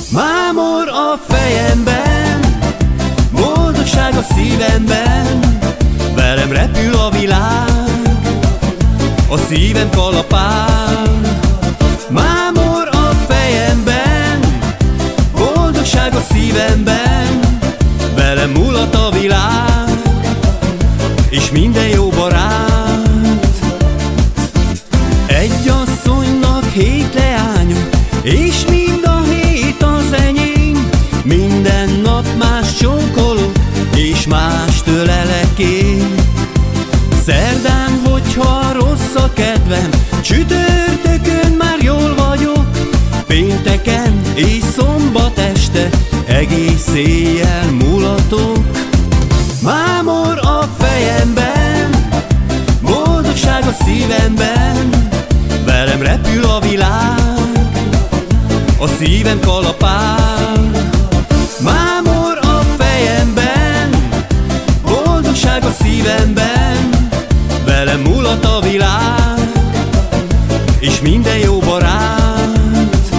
Mámor a fejemben, boldogság a szívemben, velem repül a világ, a szívem kalapál. Mámor a fejemben, boldogság a szívemben, velem mulat a világ, és minden jó barát. Egy asszonynak 7 leánya, és mind a 7 az enyém. Minden nap más csókolok, és más tölelek én. Szerdán, hogyha rossz a kedvem, csütörtökön már jól vagyok, pénteken és szombat este egész éjjel mulatok. Mámor a fejemben, boldogság a szívemben, velem repül a világ, a szívem kalapál. Mámor a fejemben, boldogság a szívemben, velem mulat a világ, és minden jó barát.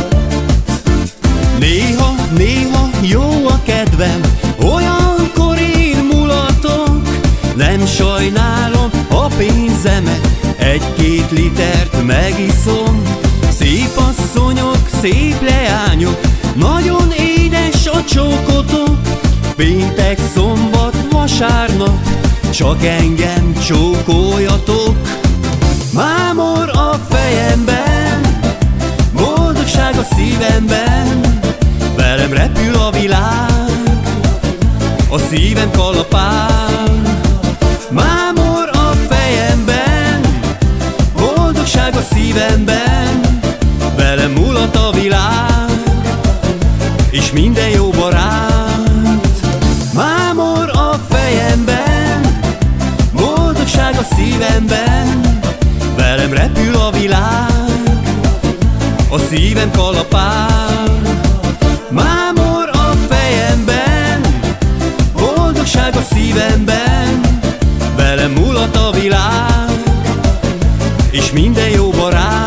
Néha, néha jó a kedvem, olyankor én mulatok. Nem sajnálom a pénzemet, 1-2 litert megiszom. Szép asszonyok, szép leányok, nagyon édes a csókotok. Péntek, szombat, vasárnap, csak engem csókoljatok. Mámor a fejemben, boldogság a szívemben, velem repül a világ, a szívem kalapál. Mámor a fejemben, boldogság a szívemben, velem mulat a világ, és minden jó barát. Mámor a fejemben, boldogság a szívemben, velem repül a világ, a szívem kalapál. Mámor a fejemben, boldogság a szívemben, velem mulat a világ, és minden jó barát.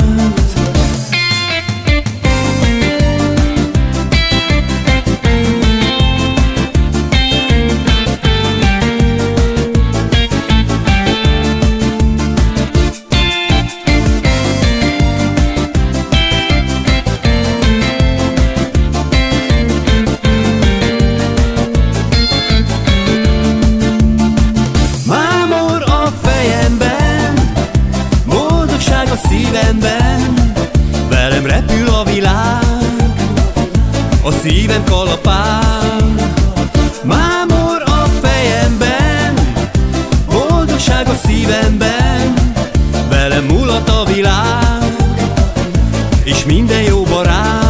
A szívemben, velem repül a világ, a szívem kalapál. Mámor a fejemben, boldogság a szívemben, velem mulat a világ, és minden jó barát.